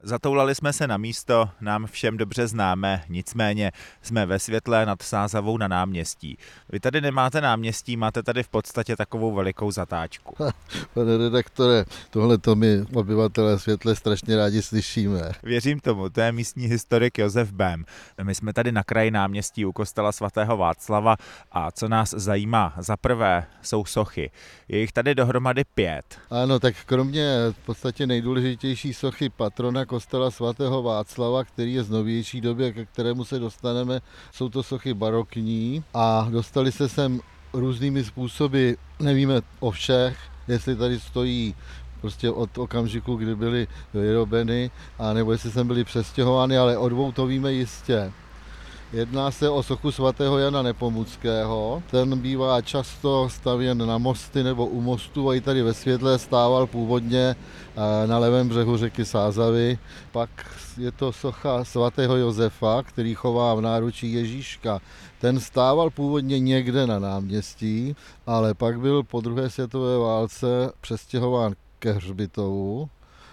Zatoulali jsme se na místo, nám všem dobře známe, nicméně jsme ve Světlé nad Sázavou na náměstí. Vy tady nemáte náměstí, máte tady v podstatě takovou velikou zatáčku. Pane redaktore, tohle to my obyvatelé Světlé strašně rádi slyšíme. Věřím tomu, to je místní historik Josef Bém. My jsme tady na kraji náměstí u kostela svatého Václava a co nás zajímá, za prvé jsou sochy. Je jich tady dohromady 5. Ano, tak kromě v podstatě nejdůležitější sochy patrona kostela svatého Václava, který je z novější doby, ke kterému se dostaneme, jsou to sochy barokní a dostali se sem různými způsoby, nevíme o všech, jestli tady stojí prostě od okamžiku, kdy byly vyrobeny, anebo jestli sem byly přestěhovány, ale o 2 to víme jistě. Jedná se o sochu svatého Jana Nepomuckého. Ten bývá často stavěn na mosty nebo u mostu a i tady ve Světlé stával původně na levém břehu řeky Sázavy. Pak je to socha svatého Josefa, který chová v náručí Ježíška. Ten stával původně někde na náměstí, ale pak byl po druhé světové válce přestěhován ke hřbitovu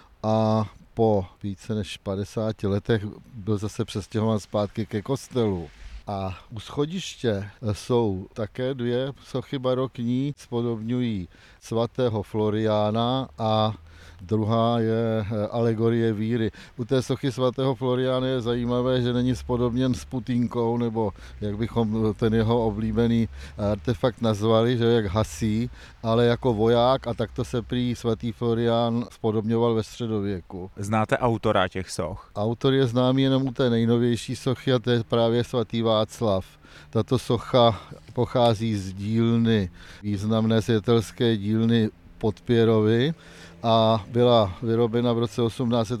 a po více než 50 letech byl zase přestěhován zpátky ke kostelu. A u schodiště jsou také 2 sochy barokní, spodobňují svatého Floriána a druhá je alegorie víry. U té sochy svatého Floriána je zajímavé, že není spodobněn s putínkou, nebo jak bychom ten jeho oblíbený artefakt nazvali, že jak hasí, ale jako voják a takto se prý svatý Florián spodobňoval ve středověku. Znáte autora těch soch? Autor je známý jenom u té nejnovější sochy a to je právě svatý Václav. Tato socha pochází z dílny, významné světelské dílny Podpěrovy a byla vyrobena v roce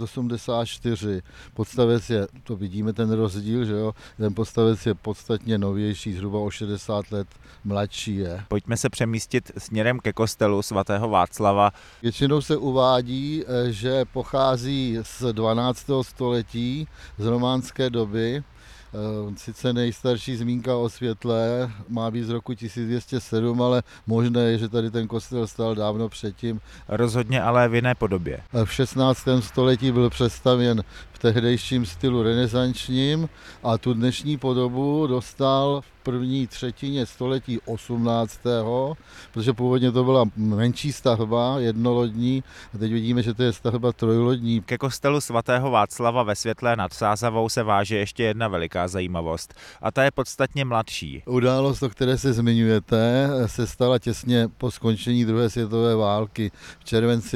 1884. Podstavec je, to vidíme ten rozdíl, že jo, ten podstavec je podstatně novější, zhruba o 60 let mladší je. Pojďme se přemístit směrem ke kostelu svatého Václava. Většinou se uvádí, že pochází z 12. století, z románské doby. Sice nejstarší zmínka o Světlé má být z roku 1207, ale možné je, že tady ten kostel stál dávno předtím. Rozhodně ale v jiné podobě. V 16. století byl přestavěn v tehdejším stylu renesančním a tu dnešní podobu dostal v první třetině století 18. protože původně to byla menší stavba, jednolodní, a teď vidíme, že to je stavba trojlodní. Ke kostelu svatého Václava ve Světlé nad Sázavou se váže ještě jedna veliká zajímavost a ta je podstatně mladší. Událost, o které se zmiňujete, se stala těsně po skončení druhé světové války v červenci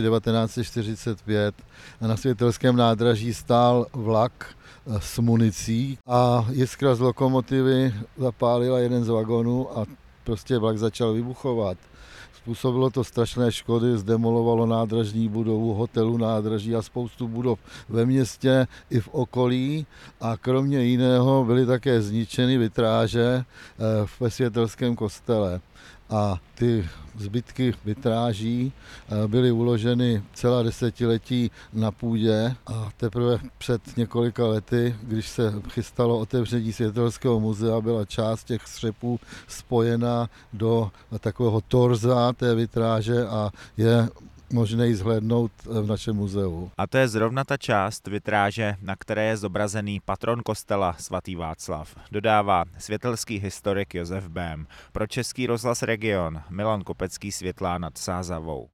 1945 a na Světelském nádraží stál vlak s municí a jiskra z lokomotivy zapálila jeden z vagonů a prostě vlak začal vybuchovat. Způsobilo to strašné škody, zdemolovalo nádražní budovu, hotelu nádraží a spoustu budov ve městě i v okolí a kromě jiného byly také zničeny vitráže ve Světelském kostele. A ty zbytky vitráží byly uloženy celá desetiletí na půdě a teprve před několika lety, když se chystalo otevření Světelského muzea, byla část těch střepů spojena do takového torza té vitráže a je možné ji zhlédnout v našem muzeu. A to je zrovna ta část vitráže, na které je zobrazený patron kostela svatý Václav. Dodává světelský historik Josef Bém. Pro Český rozhlas Region Milan Kopecký, Světlá nad Sázavou.